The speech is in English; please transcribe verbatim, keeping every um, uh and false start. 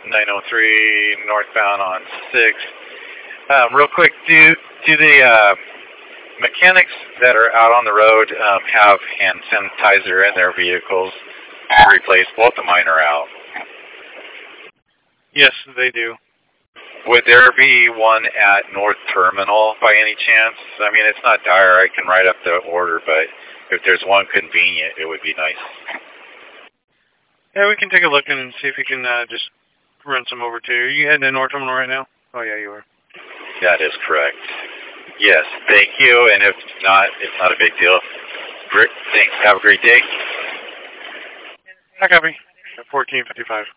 nine oh three northbound on six. Um, real quick, do do the uh, mechanics that are out on the road um, have hand sanitizer in their vehicles to replace? Both of mine are out. Yes, they do. Would there be one at North Terminal by any chance? I mean, it's not dire. I can write up the order, but if there's one convenient, it would be nice. Yeah, we can take a look and see if we can uh, just run some over to you. Are you heading to North Terminal right now? Oh, yeah, you are. That is correct. Yes, thank you. And if not, it's not a big deal. Great. Thanks. Have a great day. I copy. fourteen fifty-five.